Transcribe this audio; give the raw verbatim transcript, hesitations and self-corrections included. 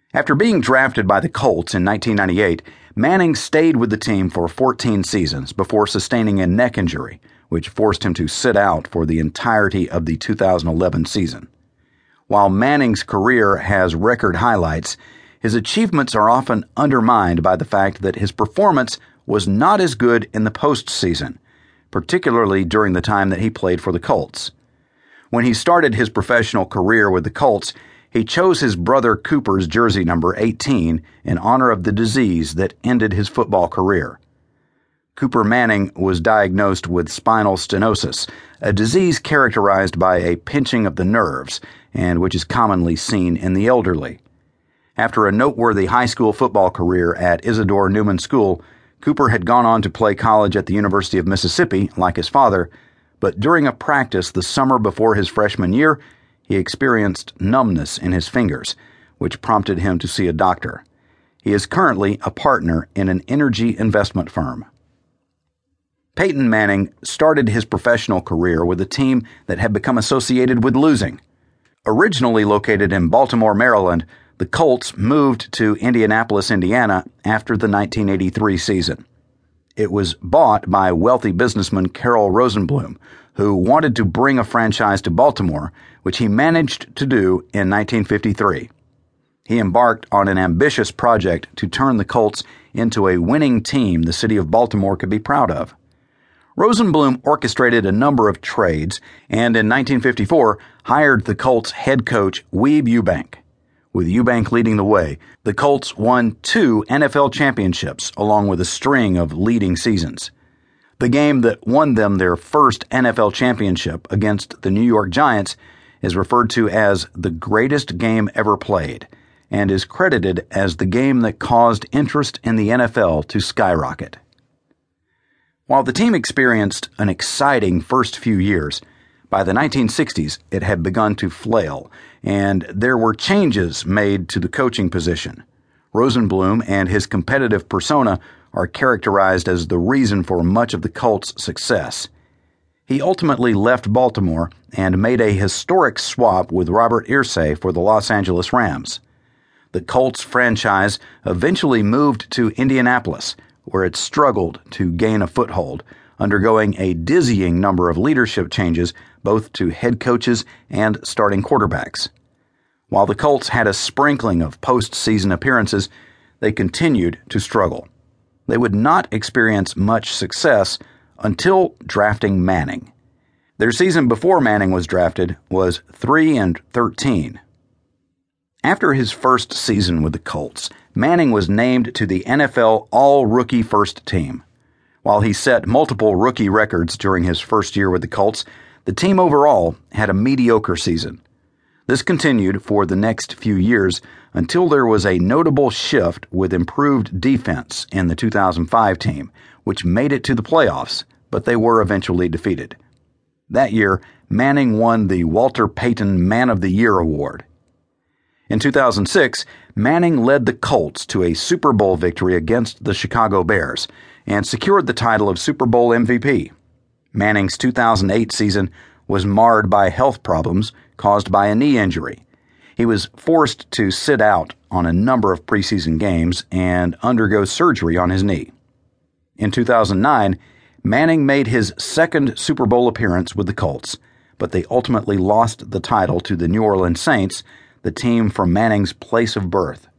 After being drafted by the Colts in nineteen ninety-eight, Manning stayed with the team for fourteen seasons before sustaining a neck injury, which forced him to sit out for the entirety of the two thousand eleven season. While Manning's career has record highlights, his achievements are often undermined by the fact that his performance was not as good in the postseason, particularly during the time that he played for the Colts. When he started his professional career with the Colts, he chose his brother Cooper's jersey number eighteen in honor of the disease that ended his football career. Cooper Manning was diagnosed with spinal stenosis, a disease characterized by a pinching of the nerves, and which is commonly seen in the elderly. After a noteworthy high school football career at Isidore Newman School, Cooper had gone on to play college at the University of Mississippi, like his father, but during a practice the summer before his freshman year, he experienced numbness in his fingers, which prompted him to see a doctor. He is currently a partner in an energy investment firm. Peyton Manning started his professional career with a team that had become associated with losing. Originally located in Baltimore, Maryland, the Colts moved to Indianapolis, Indiana after the nineteen eighty-three season. It was bought by wealthy businessman Carroll Rosenbloom, who wanted to bring a franchise to Baltimore, which he managed to do in nineteen fifty-three. He embarked on an ambitious project to turn the Colts into a winning team the city of Baltimore could be proud of. Rosenbloom orchestrated a number of trades and in nineteen fifty-four hired the Colts head coach Weeb Ewbank. With Ewbank leading the way, the Colts won two N F L championships along with a string of leading seasons. The game that won them their first N F L championship against the New York Giants is referred to as the greatest game ever played and is credited as the game that caused interest in the N F L to skyrocket. While the team experienced an exciting first few years, by the nineteen sixties it had begun to flail, and there were changes made to the coaching position. Rosenbloom and his competitive persona are characterized as the reason for much of the Colts' success. He ultimately left Baltimore and made a historic swap with Robert Irsay for the Los Angeles Rams. The Colts franchise eventually moved to Indianapolis, where it struggled to gain a foothold, undergoing a dizzying number of leadership changes both to head coaches and starting quarterbacks. While the Colts had a sprinkling of postseason appearances, they continued to struggle. They would not experience much success until drafting Manning. Their season before Manning was drafted was three and thirteen. After his first season with the Colts, Manning was named to the N F L All-Rookie First Team. While he set multiple rookie records during his first year with the Colts, the team overall had a mediocre season. This continued for the next few years until there was a notable shift with improved defense in the two thousand five team, which made it to the playoffs, but they were eventually defeated. That year, Manning won the Walter Payton Man of the Year award. In two thousand six, Manning led the Colts to a Super Bowl victory against the Chicago Bears and secured the title of Super Bowl M V P. Manning's two thousand eight season was marred by health problems caused by a knee injury. He was forced to sit out on a number of preseason games and undergo surgery on his knee. In two thousand nine, Manning made his second Super Bowl appearance with the Colts, but they ultimately lost the title to the New Orleans Saints, the team from Manning's place of birth.